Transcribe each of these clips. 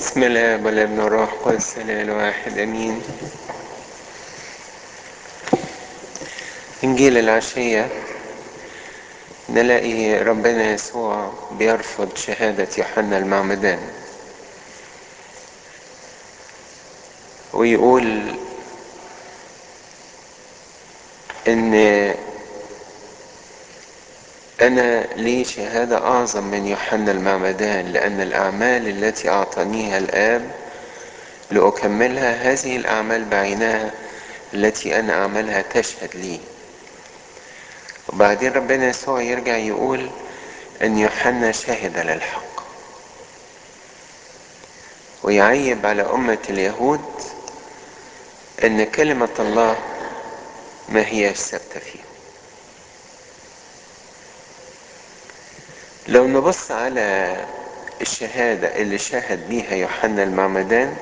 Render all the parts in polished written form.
بسم الله والابن والروح القدس الاله الواحد امين. انجيل العشية نلاقي ربنا يسوع بيرفض شهادة يوحنا المعمدان ويقول ان انا لي شهادة اعظم من يوحنا المعمدان، لان الاعمال التي اعطانيها الاب لاكملها، هذه الاعمال بعينها التي انا اعملها تشهد لي. وبعدين ربنا يسوع يرجع يقول ان يوحنا شهد للحق، ويعيب على أمة اليهود إن كلمة الله ما هياش ثابتة فيهم. لو نبص على الشهادة اللي شهد بيها يوحنا المعمدان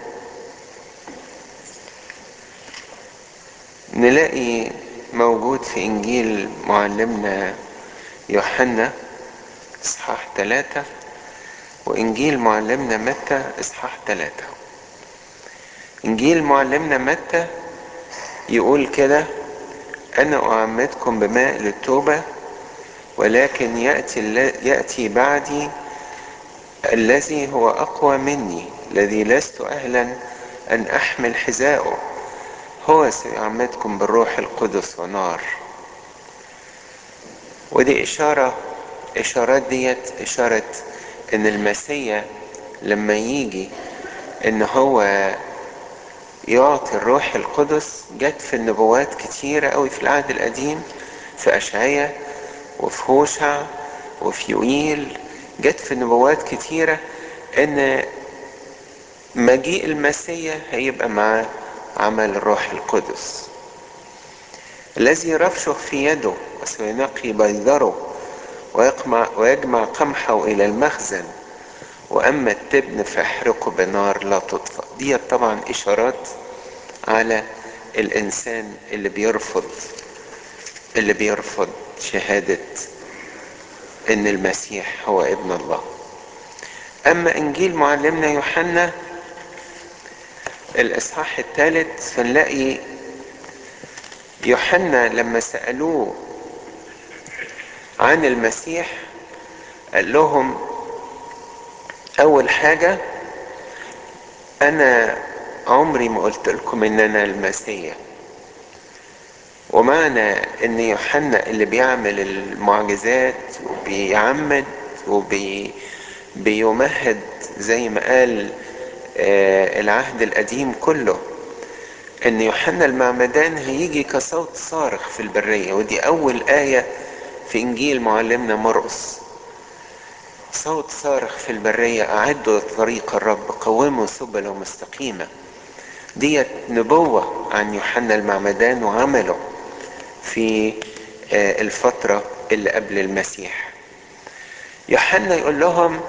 نلاقي موجود في إنجيل معلمنا يوحنا إصحاح 3 وإنجيل معلمنا متى إصحاح 3. إنجيل معلمنا متى يقول كده: أنا أعمدكم بماء للتوبة، ولكن يأتي بعدي الذي هو أقوى مني، الذي لست أهلا أن أحمل حذاءه، هو سيعمدكم بالروح القدس ونار. ودي إشارات ديت إشارة إن المسيح لما يجي إن هو يعطي الروح القدس جت في النبوات كتيرة قوي في العهد القديم، في أشعياء وفي هوشع وفي يوئيل، جت في النبوات كتيرة إن مجيء المسيح هيبقى معاه عمل الروح القدس الذي يرفشخ في يده وسينقي بيضره ويجمع قمحه إلى المخزن، وأما التبن فاحرقه بنار لا تطفأ. دي طبعا إشارات على الإنسان اللي بيرفض شهادة إن المسيح هو ابن الله. أما إنجيل معلمنا يوحنا الإصحاح 3 فنلاقي يوحنا لما سألوه عن المسيح قال لهم أول حاجة: أنا عمري ما قلت لكم إن أنا المسيح. ومعنى إن يوحنا اللي بيعمل المعجزات وبيعمد وبيمهد زي ما قال العهد القديم كله، إن يوحنا المعمدان هيجي كصوت صارخ في البرية. ودي أول آية في إنجيل معلمنا مرقس: صوت صارخ في البرية أعدوا طريق الرب قوموا سبله مستقيمة. ديت نبوة عن يوحنا المعمدان وعمله في الفترة اللي قبل المسيح. يوحنا يقول لهم: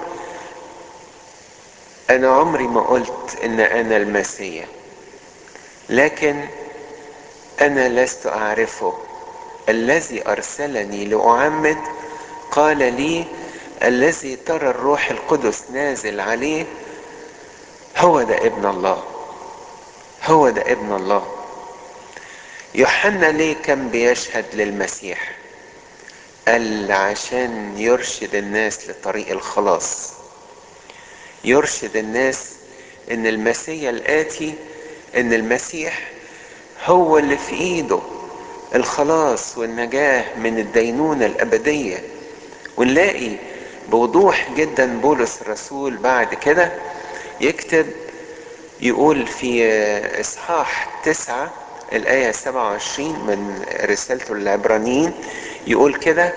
أنا عمري ما قلت إن أنا المسيح، لكن أنا لست أعرفه. الذي أرسلني لأعمد قال لي: الذي ترى الروح القدس نازل عليه هو ده ابن الله، هو ده ابن الله. يوحنا ليه كان بيشهد للمسيح؟ قال عشان يرشد الناس لطريق الخلاص، يرشد الناس ان المسيح الآتي، ان المسيح هو اللي في ايده الخلاص والنجاة من الدينونة الأبدية. ونلاقي بوضوح جدا بولس الرسول بعد كده يكتب يقول في إصحاح 9 الآية 27 من رسالته للعبرانيين، يقول كده: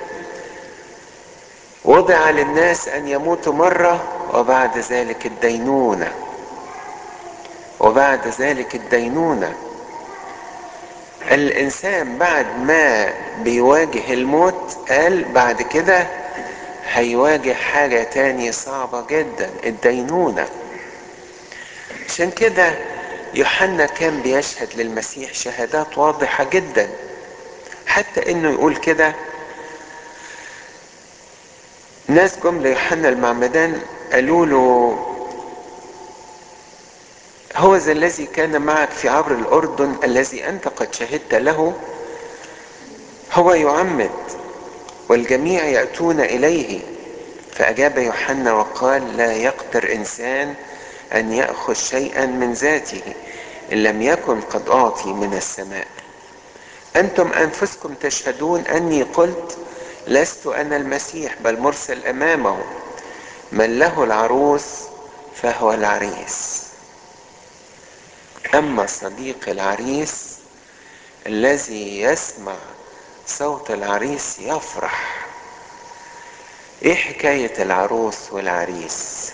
وضع للناس أن يموتوا مرة وبعد ذلك الدينونة. وبعد ذلك الدينونة. الإنسان بعد ما بيواجه الموت قال بعد كده هيواجه حاجة تانية صعبة جدا: الدينونة. عشان كده يوحنا كان بيشهد للمسيح شهادات واضحة جدا، حتى انه يقول كده: ناس جم ليوحنا المعمدان قالوا له هو ذا الذي كان معك في عبر الأردن الذي أنت قد شهدت له هو يعمد والجميع يأتون إليه. فأجاب يوحنا وقال لا يقدر إنسان أن يأخذ شيئا من ذاته إن لم يكن قد أعطي من السماء. أنتم أنفسكم تشهدون أني قلت لست أنا المسيح بل مرسل أمامه، من له العروس فهو العريس. أما صديق العريس الذي يسمع صوت العريس يفرح. ايه حكاية العروس والعريس؟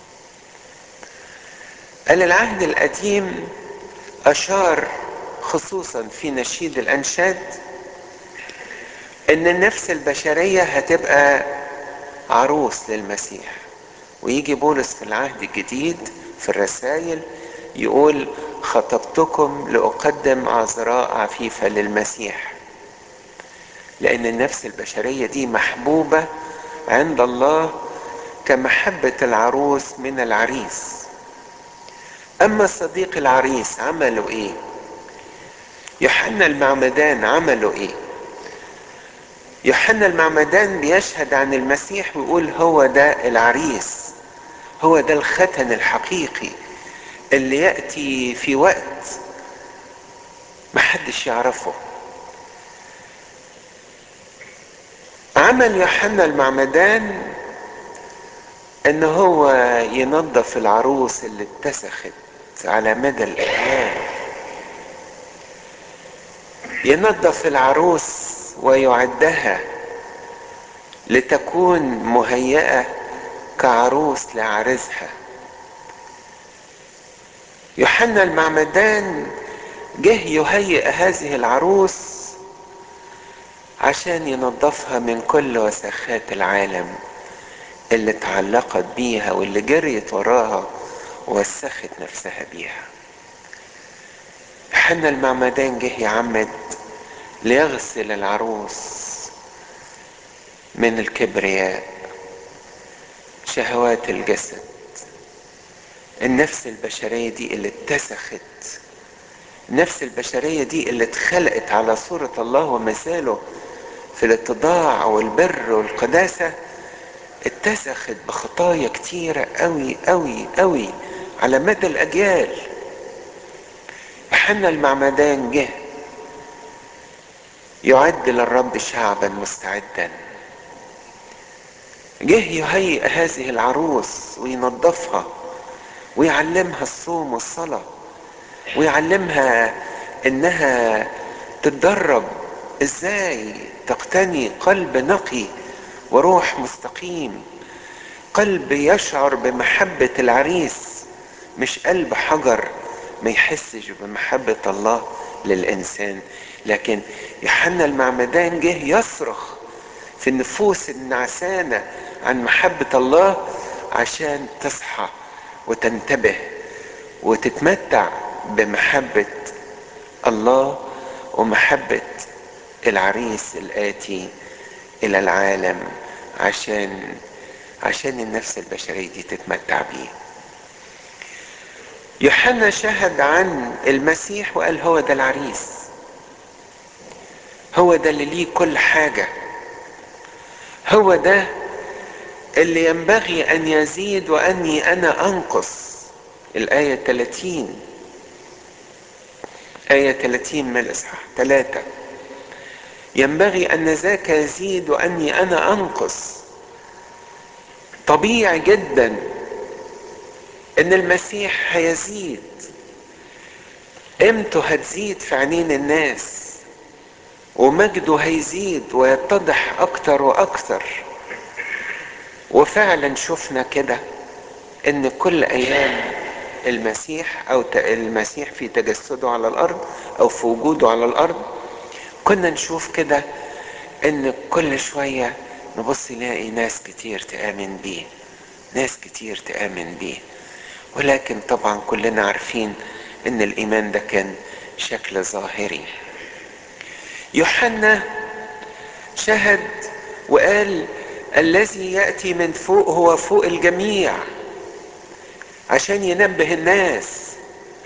قال العهد القديم أشار خصوصا في نشيد الأنشاد إن النفس البشرية هتبقى عروس للمسيح. ويجي بولس في العهد الجديد في الرسائل يقول خطبتكم لأقدم عذراء عفيفة للمسيح، لأن النفس البشرية دي محبوبة عند الله كمحبة العروس من العريس. أما صديق العريس عملوا إيه؟ يوحنا المعمدان عملوا إيه؟ يوحنا المعمدان بيشهد عن المسيح ويقول هو ده العريس، هو ده الختن الحقيقي اللي يأتي في وقت محدش يعرفه. عمل يوحنا المعمدان ان هو ينظف العروس اللي اتسخت على مدى الايام، ينظف العروس ويعدها لتكون مهيئة كعروس لعريسها. يوحنا المعمدان جه يهيئ هذه العروس عشان ينظفها من كل وسخات العالم اللي اتعلقت بيها واللي جريت وراها ووسخت نفسها بيها. يوحنا المعمدان جه يعمد ليغسل العروس من الكبرياء، شهوات الجسد، النفس البشرية دي اللي اتسخت، النفس البشرية دي اللي اتخلقت على صورة الله ومثاله في الاتضاع والبر والقداسة، اتسخت بخطايا كتيرة قوي قوي قوي على مدى الأجيال. يوحنا المعمدان جه يعد للرب شعبا مستعدا، جه يهيئ هذه العروس وينظفها ويعلمها الصوم والصلاة ويعلمها انها تتدرب ازاي تقتني قلب نقي وروح مستقيم، قلب يشعر بمحبة العريس، مش قلب حجر ما يحسش بمحبة الله للإنسان. لكن يوحنا المعمدان جه يصرخ في النفوس النعسانة عن محبة الله عشان تصحى وتنتبه وتتمتع بمحبة الله ومحبة العريس الآتي إلى العالم عشان النفس البشرية دي تتمتع بيه. يوحنا شهد عن المسيح وقال هو ده العريس، هو ده اللي ليه كل حاجة، هو ده اللي ينبغي أن يزيد وأني أنا أنقص. الآية 30، آية 30 من الإصحاح 3، ينبغي أن ذاك يزيد وأني أنا أنقص. طبيعي جدا أن المسيح هيزيد، قيمته هتزيد في عينين الناس ومجده هيزيد ويتضح أكتر وأكتر. وفعلا شفنا كده ان كل ايام المسيح او المسيح في تجسده على الارض او في وجوده على الارض كنا نشوف كده ان كل شوية نبص نلاقي ناس كتير تآمن بيه، ناس كتير تآمن بيه. ولكن طبعا كلنا عارفين ان الايمان ده كان شكل ظاهري. يوحنا شهد وقال الذي يأتي من فوق هو فوق الجميع، عشان ينبه الناس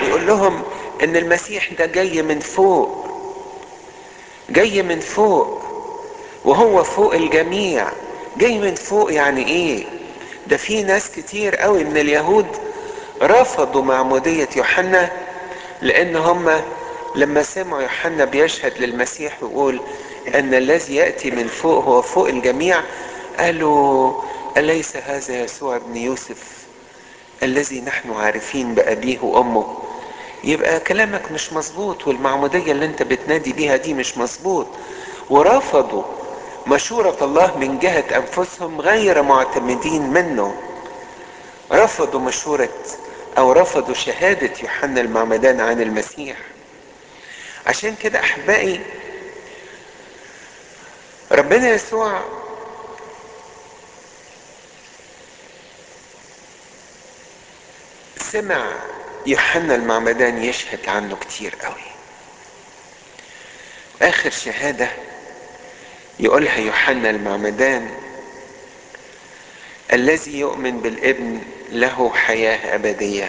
يقول لهم ان المسيح ده جاي من فوق، جاي من فوق، وهو فوق الجميع. جاي من فوق يعني ايه؟ ده في ناس كتير قوي من اليهود رفضوا معمودية يوحنا، لان هم لما سمعوا يوحنا بيشهد للمسيح ويقول ان الذي يأتي من فوق هو فوق الجميع، قالوا أليس هذا يسوع ابن يوسف الذي نحن عارفين بأبيه وأمه؟ يبقى كلامك مش مظبوط، والمعمودية اللي انت بتنادي بيها دي مش مظبوط. ورفضوا مشورة الله من جهة أنفسهم غير معتمدين منه. رفضوا مشورة أو رفضوا شهادة يوحنا المعمدان عن المسيح. عشان كده أحبائي، ربنا يسوع سمع يوحنا المعمدان يشهد عنه كتير قوي. آخر شهادة يقولها يوحنا المعمدان: الذي يؤمن بالابن له حياة أبدية،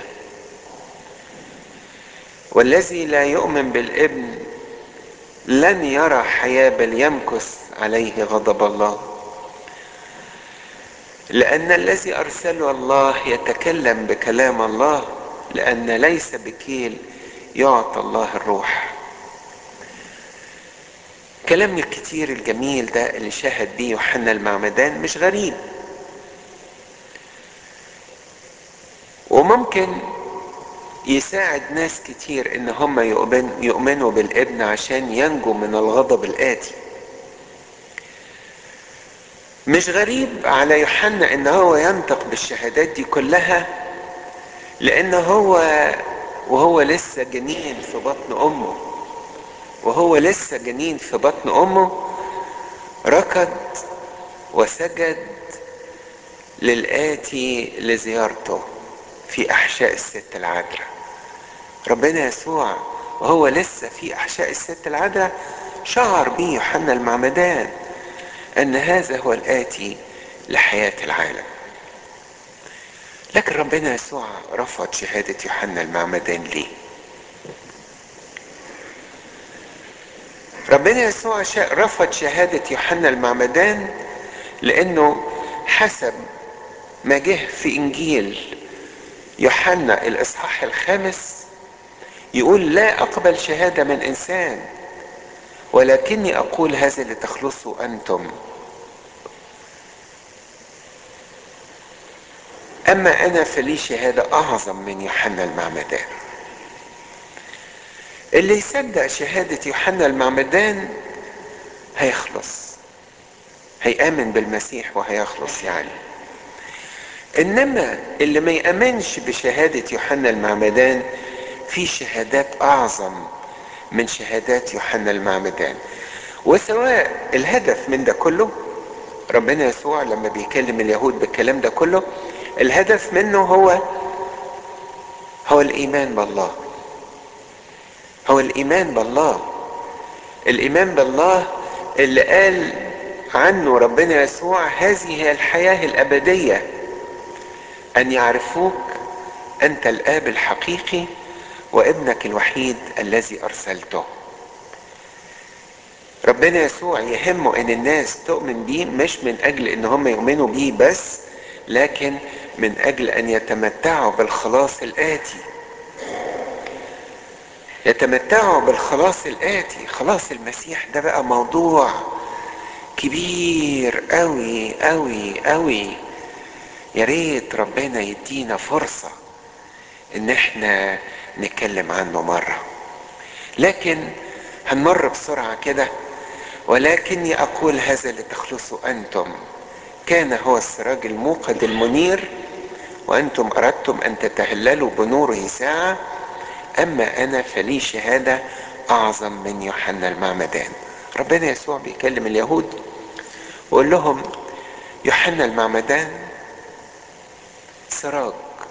والذي لا يؤمن بالابن لن يرى حياة بل يمكث عليه غضب الله. لأن الذي أرسله الله يتكلم بكلام الله، لأن ليس بكيل يعطى الله الروح. كلام الكتير الجميل ده اللي شاهد بيه يوحنا المعمدان مش غريب، وممكن يساعد ناس كتير ان هم يؤمنوا بالابن عشان ينجوا من الغضب الآتي. مش غريب على يوحنا ان هو ينطق بالشهادات دي كلها، لان هو وهو لسه جنين في بطن امه، وهو لسه جنين في بطن امه ركض وسجد للآتي لزيارته في احشاء الست العذراء. ربنا يسوع وهو لسه في احشاء الست العذراء شعر بيه يوحنا المعمدان ان هذا هو الآتي لحياة العالم. لكن ربنا يسوع رفض شهادة يوحنا المعمدان ليه؟ ربنا يسوع رفض شهادة يوحنا المعمدان لأنه حسب ما جه في إنجيل يوحنا الإصحاح الخامس يقول: لا أقبل شهادة من إنسان، ولكني أقول هذا لتخلصوا أنتم. أما أنا فلي شهادة أعظم من يوحنا المعمدان. اللي يصدق شهادة يوحنا المعمدان هيخلص، هيآمن بالمسيح وهيخلص يعني. انما اللي ما يأمنش بشهادة يوحنا المعمدان في شهادات اعظم من شهادات يوحنا المعمدان. وسواء الهدف من ده كله، ربنا يسوع لما بيكلم اليهود بالكلام ده كله الهدف منه هو الايمان بالله، هو الايمان بالله، الايمان بالله اللي قال عنه ربنا يسوع: هذه هي الحياة الابدية، ان يعرفوك انت الاب الحقيقي وابنك الوحيد الذي ارسلته. ربنا يسوع يهمه ان الناس تؤمن بيه، مش من اجل ان هم يؤمنوا بيه بس، لكن من اجل ان يتمتعوا بالخلاص الاتي، يتمتعوا بالخلاص الاتي. خلاص المسيح ده بقى موضوع كبير قوي قوي قوي. يا ريت ربنا يدينا فرصة ان احنا نتكلم عنه مرة، لكن هنمر بسرعة كده. ولكني اقول هذا لتخلصوا انتم. كان هو السراج الموقد المنير، وانتم اردتم ان تتهللوا بنوره ساعة. اما انا فلي شهادة اعظم من يوحنا المعمدان. ربنا يسوع بيكلم اليهود ويقول لهم: يوحنا المعمدان سراج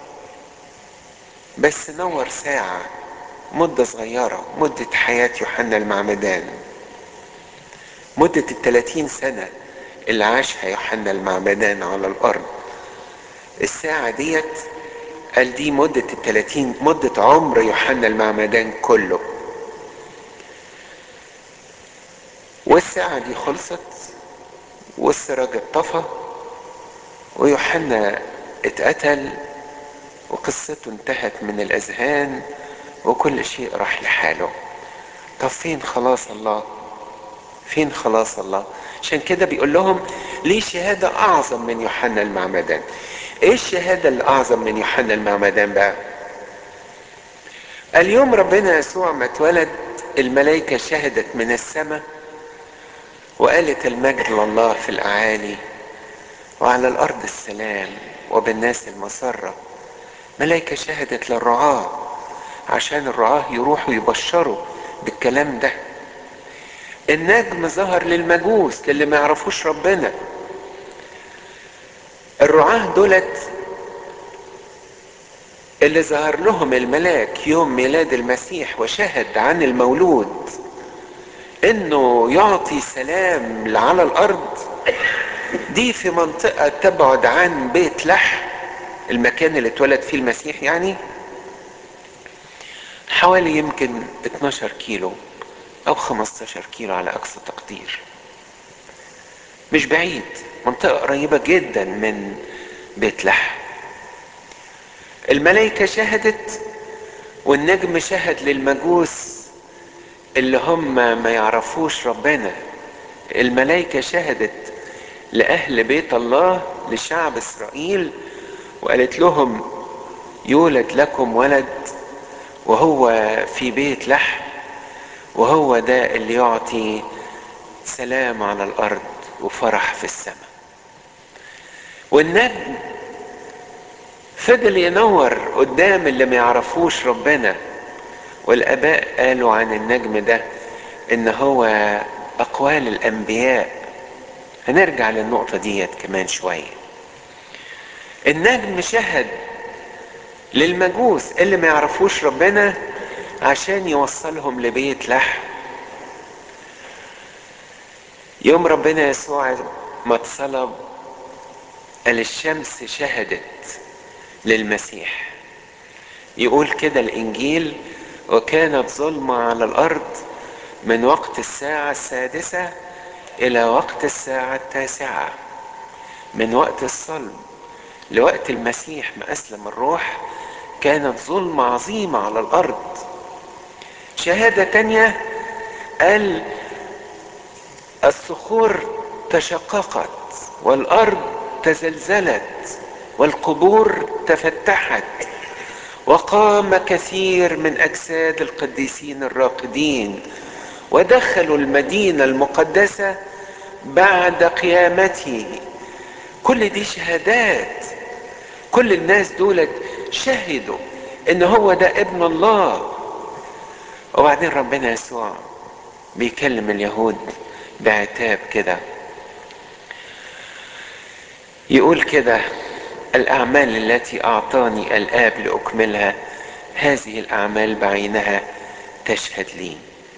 بس نور ساعة، مدة صغيرة، مدة حياة يوحنا المعمدان، مدة 30 سنة اللي عاشها يوحنا المعمدان على الأرض. الساعة ديت قال دي مدة ال30 مدة عمر يوحنا المعمدان كله. والساعة دي خلصت والسراج اتطفى ويوحنا اتقتل وقصته انتهت من الأذهان وكل شيء راح لحاله. طب فين خلاص الله؟ فين خلاص الله؟ عشان كده بيقول لهم ليه شهادة أعظم من يوحنا المعمدان. ايه الشهادة اللي أعظم من يوحنا المعمدان بقى؟ اليوم ربنا يسوع ما اتولد الملائكة شهدت من السماء وقالت المجد لله في الأعالي وعلى الأرض السلام وبالناس المسرة. ملائكة شهدت للرعاة عشان الرعاة يروحوا يبشروا بالكلام ده. النجم ظهر للمجوس للي ما يعرفوش ربنا. الرعاة دولت اللي ظهر لهم الملاك يوم ميلاد المسيح وشهد عن المولود انه يعطي سلام على الارض. دي في منطقة تبعد عن بيت لحم، المكان اللي اتولد فيه المسيح، يعني حوالي يمكن 12 كيلو او 15 كيلو على اقصى تقدير. مش بعيد، منطقة قريبة جدا من بيت لحم. الملائكة شهدت والنجم شهد للمجوس اللي هم ما يعرفوش ربنا. الملائكة شهدت لأهل بيت الله لشعب إسرائيل وقالت لهم يولد لكم ولد وهو في بيت لحم وهو ده اللي يعطي سلام على الأرض وفرح في السماء. والنجم فضل ينور قدام اللي ما يعرفوش ربنا. والآباء قالوا عن النجم ده إن هو أقوال الأنبياء. هنرجع للنقطة ديت كمان شوية. النجم شهد للمجوس اللي ما يعرفوش ربنا عشان يوصلهم لبيت لحم. يوم ربنا يسوع ما اتصلب قال الشمس شهدت للمسيح. يقول كده الإنجيل وكانت ظلمة على الأرض من وقت الساعة 6 إلى وقت الساعة 9. من وقت الصلب لوقت المسيح ما أسلم الروح كانت ظلمة عظيمة على الأرض. شهادة تانية قال الصخور تشققت والأرض تزلزلت والقبور تفتحت وقام كثير من أجساد القديسين الراقدين ودخلوا المدينة المقدسة بعد قيامته. كل دي شهادات. كل الناس دولت شهدوا ان هو ده ابن الله. وبعدين ربنا يسوع بيكلم اليهود بعتاب كده. يقول كده الأعمال التي أعطاني الآب لأكملها هذه الأعمال بعينها تشهد لي.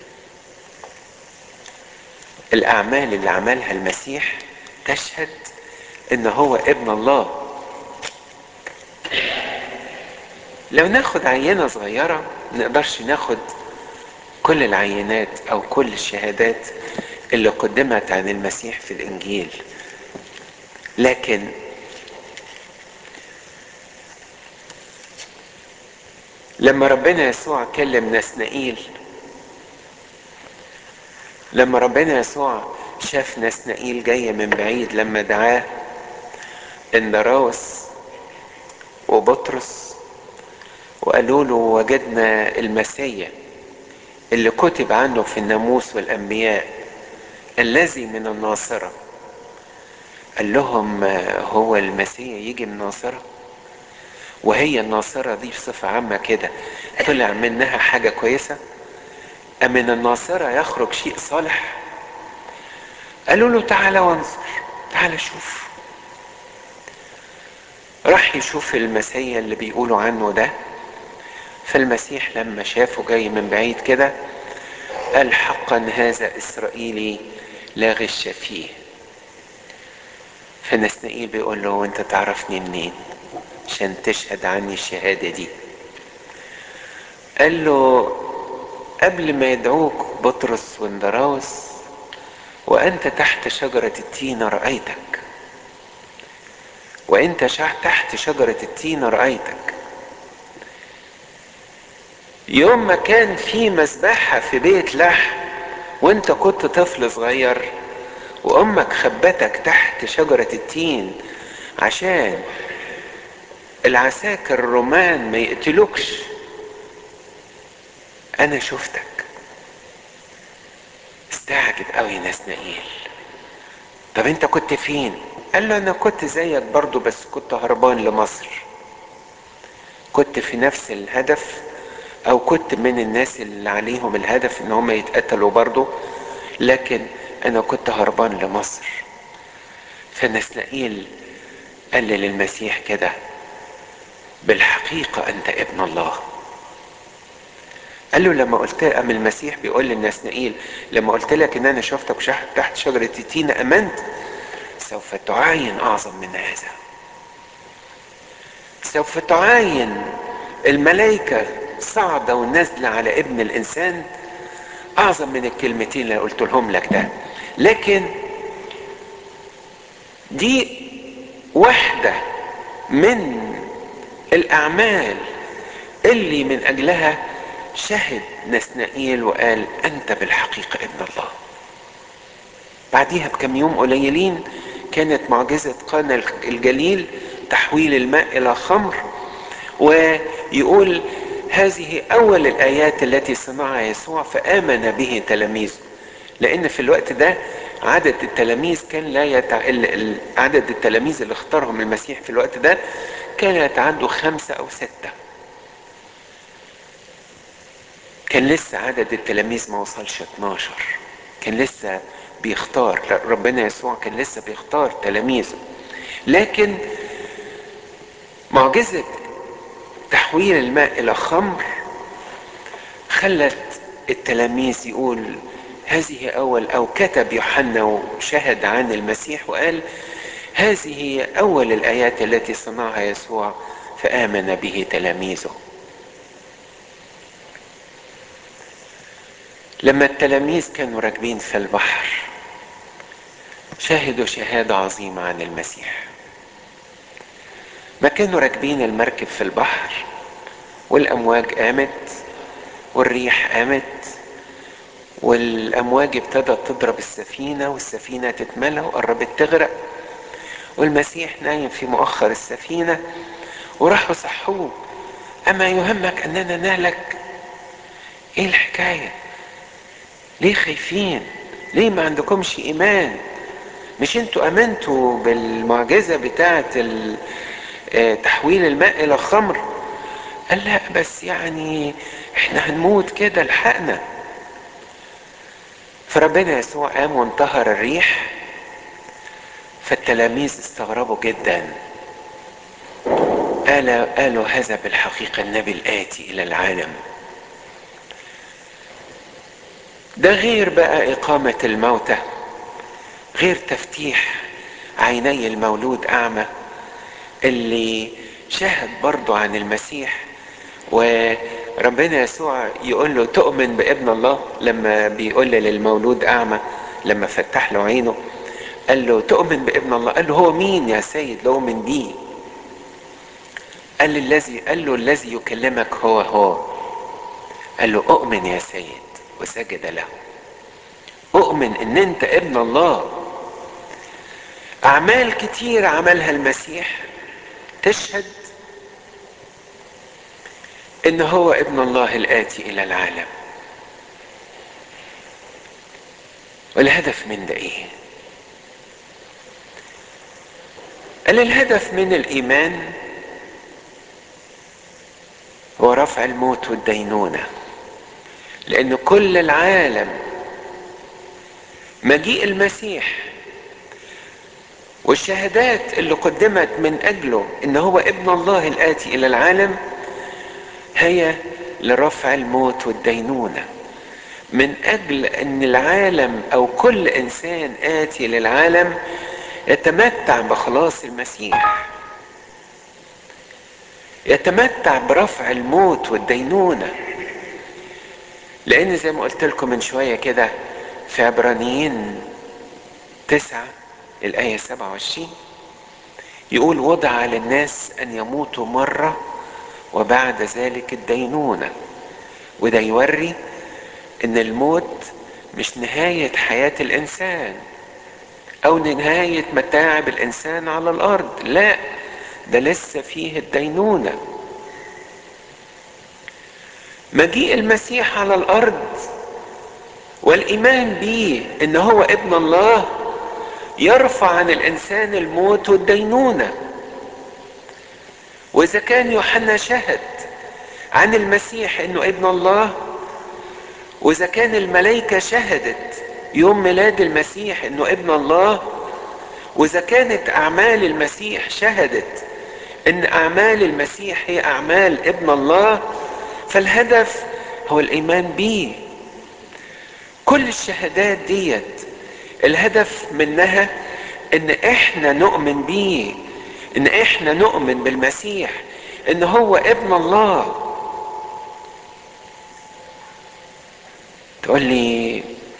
الأعمال اللي عملها المسيح تشهد إن هو ابن الله. لو ناخد عينة صغيرة نقدرش ناخد كل العينات أو كل الشهادات اللي قدمت عن المسيح في الإنجيل، لكن لما ربنا يسوع كلم نسنائيل، لما ربنا يسوع شاف نسنائيل جاي من بعيد لما دعاه اندراوس وبطرس وقالوا له وجدنا المسيا اللي كتب عنه في الناموس والأنبياء الذي من الناصرة. قال لهم هو المسيا يجي من ناصرة؟ وهي الناصرة دي بصفة عامة كده طلع منها حاجة كويسة؟ أمن الناصرة يخرج شيء صالح؟ قالوا له تعالى وانظر، تعالى شوف. راح يشوف المسيا اللي بيقولوا عنه ده. فالمسيح لما شافه جاي من بعيد كده قال حقا هذا إسرائيلي لا غش فيه. فنسنائيل بيقول له وانت تعرفني منين؟ عشان تشهد عني الشهادة دي. قال له قبل ما يدعوك بطرس واندراوس وأنت تحت شجرة التين رأيتك، وأنت تحت شجرة التين رأيتك. يوم ما كان في مذبحة في بيت لحم وانت كنت طفل صغير وامك خبتك تحت شجرة التين عشان العساكر الرومان ما يقتلوكش، انا شفتك. استعجب قوي نسنائيل. طب انت كنت فين؟ قال له انا كنت زيك برضو، بس كنت هربان لمصر. كنت في نفس الهدف، او كنت من الناس اللي عليهم الهدف ان هم يتقتلوا برضو، لكن انا كنت هربان لمصر. فنسنائيل قال للمسيح كده: بالحقيقة انت ابن الله. قال له لما قلت ام المسيح بيقول للنسنائيل: لما قلت لك ان انا شفتك تحت شجرة التين امنت، سوف تعاين اعظم من هذا. سوف تعاين الملائكة صاعدة ونازلة على ابن الانسان اعظم من الكلمتين اللي قلت لهم لك ده. لكن دي واحدة من الاعمال اللي من اجلها شهد نسنائيل وقال انت بالحقيقة ابن الله. بعديها بكم يوم قليلين كانت معجزة قانا الجليل، تحويل الماء الى خمر. ويقول هذه اول الايات التي صنعها يسوع فامن به تلاميذه، لان في الوقت ده عدد التلاميذ كان لا عدد التلاميذ اللي اختارهم المسيح في الوقت ده كان يتعدوا 5 أو 6. كان لسه عدد التلاميذ ما وصلش 12، كان لسه بيختار. لا، ربنا يسوع كان لسه بيختار تلاميذه. لكن معجزة تحويل الماء إلى خمر خلت التلاميذ يقول هذه أول، أو كتب يوحنا وشهد عن المسيح وقال هذه هي أول الآيات التي صنعها يسوع فآمن به تلاميذه. لما التلاميذ كانوا راكبين في البحر شهدوا شهادة عظيمة عن المسيح. ما كانوا راكبين المركب في البحر والأمواج قامت والريح قامت والأمواج ابتدت تضرب السفينة والسفينة تتملى وقربت تغرق، والمسيح نايم في مؤخر السفينة، وراحوا صحوه: أما يهمك أننا نهلك؟ إيه الحكاية؟ ليه خايفين؟ ليه ما عندكمش إيمان؟ مش انتوا امنتوا بالمعجزة بتاعة تحويل الماء الى خمر؟ قال لا، بس يعني احنا هنموت كده، الحقنا. فربنا يسوع قام وانتهر الريح، فالتلاميذ استغربوا جدا. قالوا هذا بالحقيقة النبي الآتي إلى العالم. ده غير بقى إقامة الموتى، غير تفتيح عيني المولود أعمى اللي شهد برضو عن المسيح. وربنا يسوع يقول له تؤمن بابن الله، لما بيقول للمولود أعمى لما فتح له عينه قال له تؤمن بابن الله. قال له هو مين يا سيد لو أؤمن بيه؟ قال له الذي يكلمك هو. قال له أؤمن يا سيد، وسجد له. أؤمن إن أنت ابن الله. أعمال كتير عملها المسيح تشهد إن هو ابن الله الآتي إلى العالم. والهدف من ده إيه؟ قال الهدف من الإيمان هو رفع الموت والدينونة، لأن كل العالم مجيء المسيح والشهادات اللي قدمت من أجله إن هو ابن الله الآتي إلى العالم هي لرفع الموت والدينونة، من أجل أن العالم أو كل إنسان آتي للعالم يتمتع بخلاص المسيح. يتمتع برفع الموت والدينونة. لان زي ما قلت لكم من شوية كده في عبرانيين 9 الآية 27 يقول وضع على الناس أن يموتوا مرة وبعد ذلك الدينونة. وده يوري ان الموت مش نهاية حياة الانسان او نهاية متاعب الانسان على الارض، لا، ده لسه فيه الدينونة. مجيء المسيح على الارض والايمان به ان هو ابن الله يرفع عن الانسان الموت والدينونة. واذا كان يوحنا شهد عن المسيح انه ابن الله، واذا كان الملائكة شهدت يوم ميلاد المسيح انه ابن الله، واذا كانت اعمال المسيح شهدت ان اعمال المسيح هي اعمال ابن الله، فالهدف هو الايمان به. كل الشهادات ديت الهدف منها ان احنا نؤمن به، ان احنا نؤمن بالمسيح ان هو ابن الله. تقول لي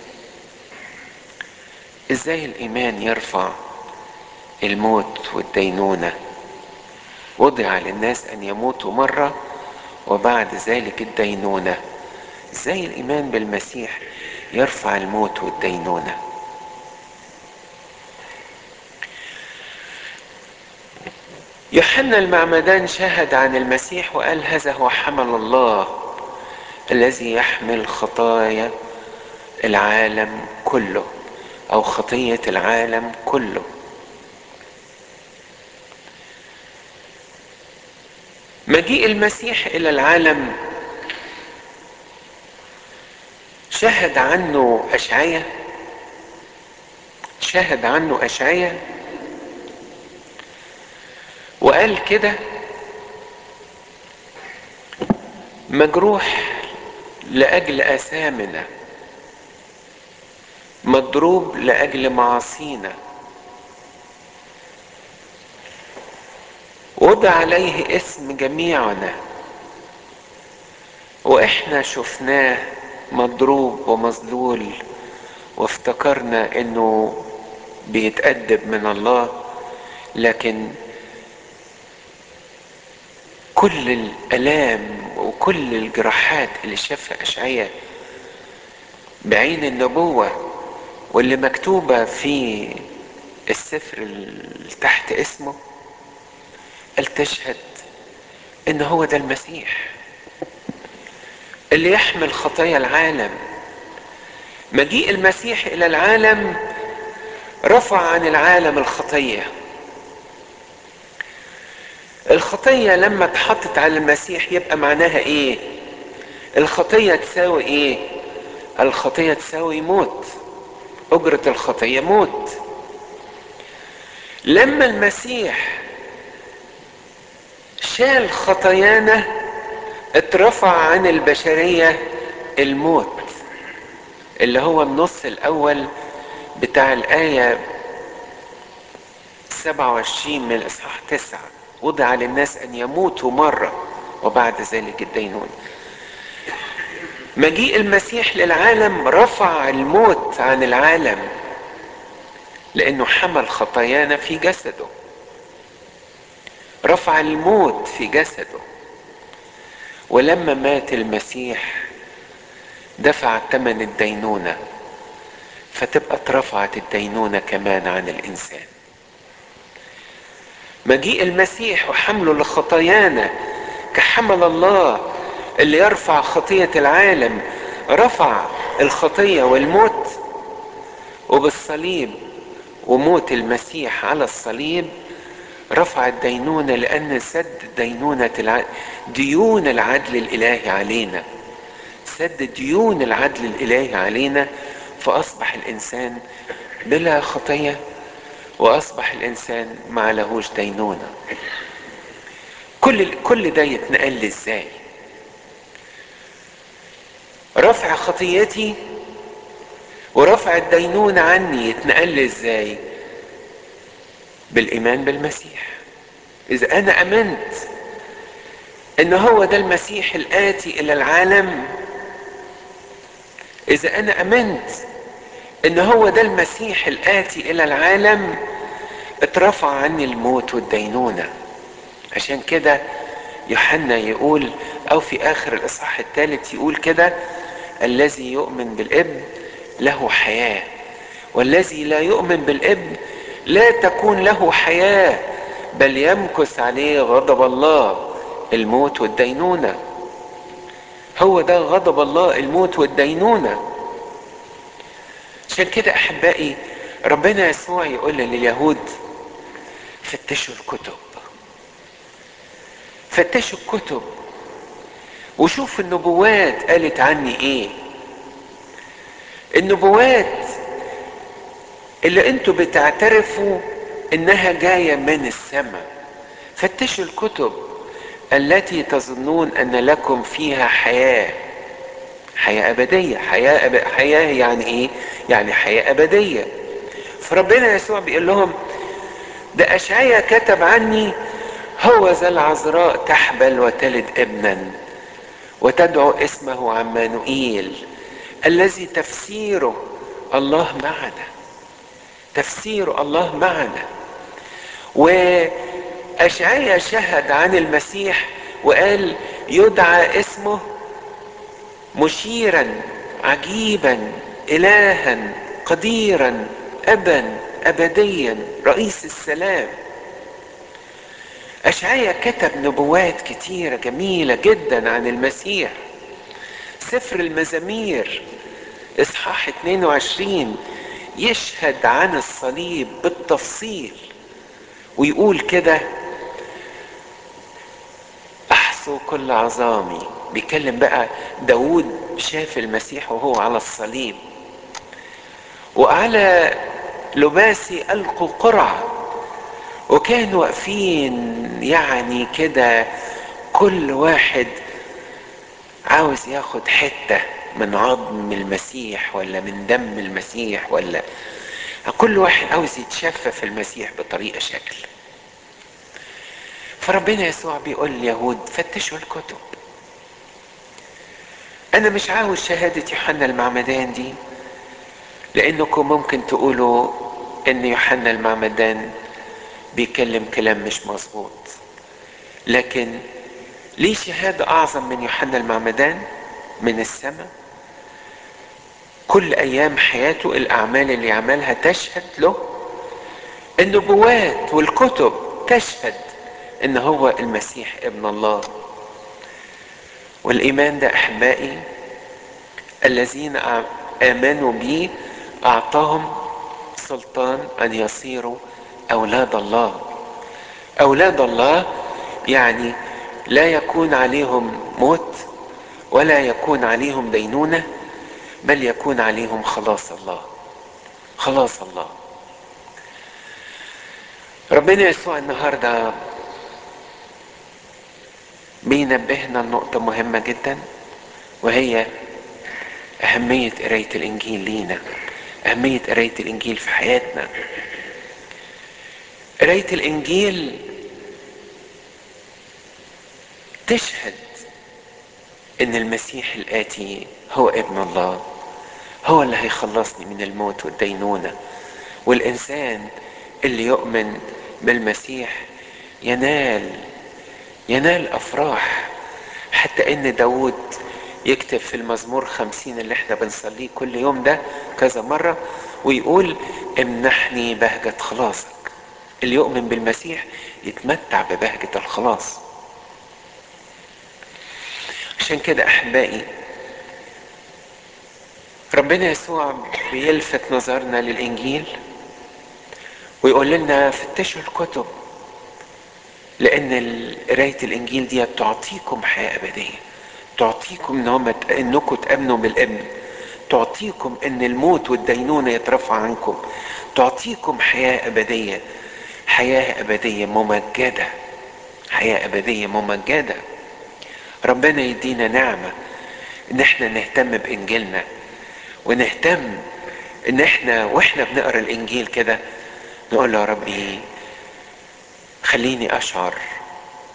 ازاي الايمان يرفع الموت والدينونة؟ وضع للناس ان يموتوا مرة وبعد ذلك الدينونة. ازاي الايمان بالمسيح يرفع الموت والدينونة؟ يوحنا المعمدان شهد عن المسيح وقال هذا هو حمل الله الذي يحمل خطايا العالم كله او خطية العالم كله. مجيء المسيح الى العالم شهد عنه اشعياء، شهد عنه اشعياء وقال كده مجروح لاجل اثامنا، مضروب لاجل معاصينا، وضع عليه اسم جميعنا، واحنا شفناه مضروب ومذلول وافتكرنا انه بيتأدب من الله. لكن كل الآلام وكل الجراحات اللي شافها أشعياء بعين النبوة واللي مكتوبة في السفر اللي تحت اسمه، قال تشهد ان هو ده المسيح اللي يحمل خطايا العالم. مجيء المسيح الى العالم رفع عن العالم الخطية. الخطية لما اتحطت على المسيح يبقى معناها ايه؟ الخطية تساوي ايه؟ الخطية تساوي موت، اجرة الخطية موت. لما المسيح شال خطايانا اترفع عن البشرية الموت، اللي هو النص الاول بتاع الآية 27 من الاصحاح 9. وضع للناس ان يموتوا مرة وبعد ذلك الدينون. مجيء المسيح للعالم رفع الموت عن العالم لانه حمل خطايانا في جسده، رفع الموت في جسده. ولما مات المسيح دفع ثمن الدينونة، فتبقى اترفعت الدينونة كمان عن الانسان. مجيء المسيح وحمله لخطايانا كحمل الله اللي يرفع خطية العالم، رفع الخطية والموت. وبالصليب وموت المسيح على الصليب رفع الدينونة، لأن سد ديون العدل الإلهي علينا، سد ديون العدل الإلهي علينا. فأصبح الإنسان بلا خطية، وأصبح الإنسان ما لهوش دينونة. كل ده يتنقل إزاي؟ رفع خطيتي ورفع الدينونة عني يتنقل إزاي؟ بالإيمان بالمسيح. إذا أنا أمنت ان هو ده المسيح الآتي الى العالم، اذا انا امنت ان هو ده المسيح الآتي الى العالم، اترفع عني الموت والدينونة. عشان كده يوحنا يقول، او في اخر الاصحاح الثالث يقول كده: الذي يؤمن بالابن له حياة، والذي لا يؤمن بالابن لا تكون له حياة، بل يمكث عليه غضب الله، الموت والدينونة. هو ده غضب الله، الموت والدينونة. عشان كده احبائي، ربنا يسوع يقول لليهود: فتشوا الكتب، فتشوا الكتب وشوف النبوات قالت عني ايه. النبوات اللي انتوا بتعترفوا انها جاية من السماء، فتشوا الكتب التي تظنون ان لكم فيها حياة، حياة ابدية. حياة يعني ايه؟ يعني حياة ابدية. فربنا يسوع بيقول لهم: ده اشعيا كتب عني: هو ذا العذراء تحبل وتلد ابنا وتدعو اسمه عمانوئيل، الذي تفسيره الله معنا. تفسير الله معنا. واشعيا شهد عن المسيح وقال: يدعى اسمه مشيرا عجيبا الها قديرا ابا ابديا رئيس السلام. اشعيا كتب نبوات كتيرة جميلة جدا عن المسيح. سفر المزامير اصحاح 22 يشهد عن الصليب بالتفصيل ويقول كده: احصوا كل عظامي. بيكلم بقى داود شاف المسيح وهو على الصليب: وعلى لباسي القوا قرعة. وكانوا واقفين يعني كده، كل واحد عاوز ياخد حتة من عظم المسيح ولا من دم المسيح، ولا كل واحد عاوز يتشفى في المسيح بطريقة شكل. فربنا يسوع بيقول اليهود: فتشوا الكتب. انا مش عاوز شهادة يوحنا المعمدان دي، لانكم ممكن تقولوا ان يوحنا المعمدان بيكلم كلام مش مظبوط، لكن ليه شهادة اعظم من يوحنا المعمدان من السماء. كل ايام حياته الاعمال اللي يعملها تشهد له، النبوات والكتب تشهد ان هو المسيح ابن الله. والايمان ده احبائي الذين امنوا به اعطاهم سلطان ان يصيروا اولاد الله. اولاد الله يعني لا يكون عليهم موت ولا يكون عليهم دينونة، بل يكون عليهم خلاص الله. خلاص الله. ربنا يسوع النهارده بينبهنا لنقطة مهمة جدا، وهي أهمية قراية الإنجيل لينا، أهمية قراية الإنجيل في حياتنا. قراية الإنجيل تشهد إن المسيح الآتي هو ابن الله، هو اللي هيخلصني من الموت والدينونة. والإنسان اللي يؤمن بالمسيح ينال أفراح. حتى إن داود يكتب في المزمور 50 اللي احنا بنصليه كل يوم ده كذا مرة ويقول: امنحني بهجة خلاصك. اللي يؤمن بالمسيح يتمتع ببهجة الخلاص. عشان كده أحبائي، ربنا يسوع بيلفت نظرنا للإنجيل ويقول لنا: فتشوا الكتب، لأن قراية الإنجيل دي تعطيكم حياة أبدية، تعطيكم إنكم تأمنوا بالابن، تعطيكم إن الموت والدينونة يترفع عنكم، تعطيكم حياة أبدية، حياة أبدية ممجدة، حياة أبدية ممجدة. ربنا يدينا نعمة إن احنا نهتم بإنجيلنا، ونهتم إن احنا واحنا بنقرأ الإنجيل كده نقول له: يا ربي خليني أشعر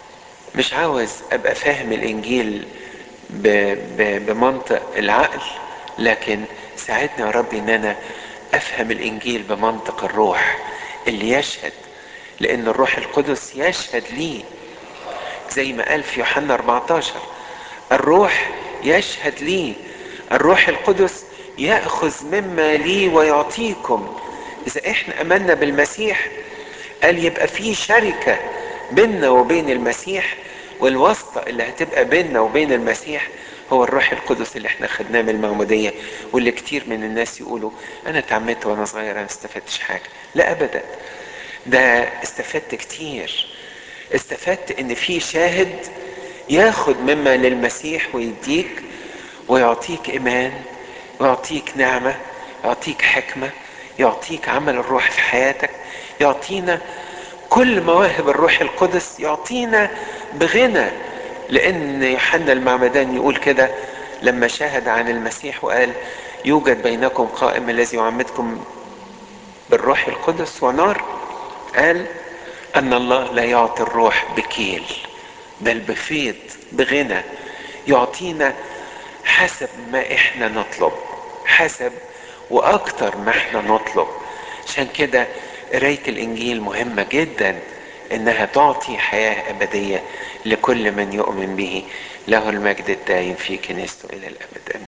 مش عاوز ابقى فاهم الانجيل بمنطق العقل، لكن ساعدني يا رب ان انا افهم الانجيل بمنطق الروح اللي يشهد، لان الروح القدس يشهد لي زي ما قال في يوحنا 14: الروح يشهد لي، الروح القدس يأخذ مما لي ويعطيكم. اذا احنا امنا بالمسيح قال يبقى في شركة بيننا وبين المسيح، والواسطة اللي هتبقى بيننا وبين المسيح هو الروح القدس اللي احنا خدناه من المعمودية، واللي كتير من الناس يقولوا انا اتعمدت وانا صغير انا ما استفدتش حاجة. لا ابدا، ده استفدت كتير. استفدت ان في شاهد ياخد مما للمسيح ويديك ويعطيك ايمان ويعطيك نعمة، يعطيك حكمة، يعطيك عمل الروح في حياتك، يعطينا كل مواهب الروح القدس، يعطينا بغنى. لان يوحنا المعمدان يقول كده لما شاهد عن المسيح وقال يوجد بينكم قائم الذي يعمدكم بالروح القدس ونار، قال ان الله لا يعطي الروح بكيل بل بفيض بغنى، يعطينا حسب ما احنا نطلب، حسب واكتر ما احنا نطلب. عشان كده قراية الانجيل مهمة جدا، انها تعطي حياة ابدية لكل من يؤمن به. له المجد الدائم في كنيسته الى الابد.